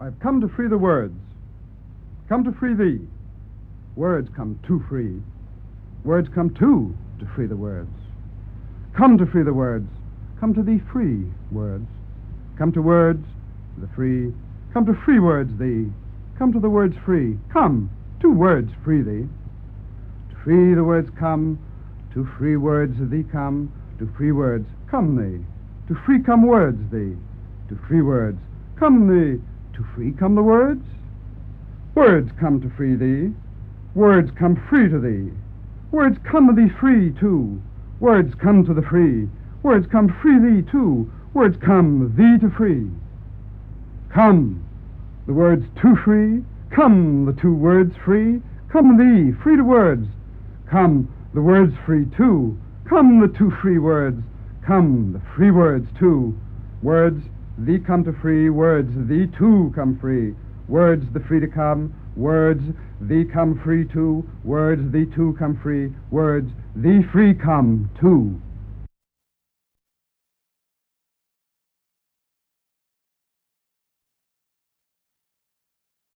I've come to free the words, come to free thee. Words come to free. Words come to free the words. Come to free the words. Come to thee free words. Come to words, the free. Come to free words thee. Come to the words free. Come to words free thee. To free the words come. To free words thee come. To free words come thee. To free come words thee. To free words come thee. To free come the words. Words come to free thee. Words come free to thee. Words come to thee free too. Words come to the free. Words come free thee too. Words come thee to free. Come, the words to free. Come, the two words free. Come thee, free to words. Come, the words free too. Come, the two free words. Come, the free words too. Words, thee come to free. Words, thee too come free. Words, the free to come. Words, thee come free too. Words, thee too come free. Words, thee free come too.